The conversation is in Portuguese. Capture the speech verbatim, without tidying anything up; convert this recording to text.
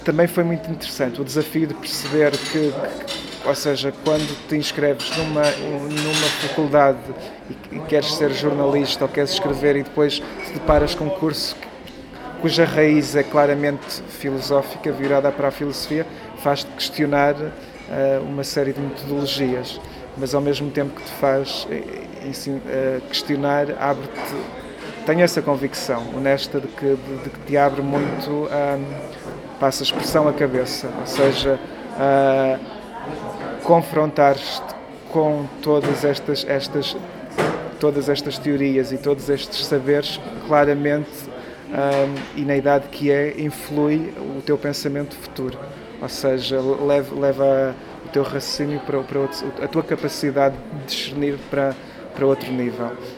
Também foi muito interessante o desafio de perceber que, que ou seja, quando te inscreves numa, numa faculdade e, e queres ser jornalista ou queres escrever e depois te deparas com um curso cuja raiz é claramente filosófica, virada para a filosofia, faz-te questionar uh, uma série de metodologias, mas ao mesmo tempo que te faz assim, uh, questionar, abre-te. Tenho essa convicção honesta de que, de, de que te abre muito, um, passa a expressão a cabeça, ou seja, uh, confrontar-te com todas estas, estas, todas estas teorias e todos estes saberes, claramente, um, e na idade que é, influi o teu pensamento futuro, ou seja, leva, leva o teu raciocínio para, para outro, a tua capacidade de discernir para, para outro nível.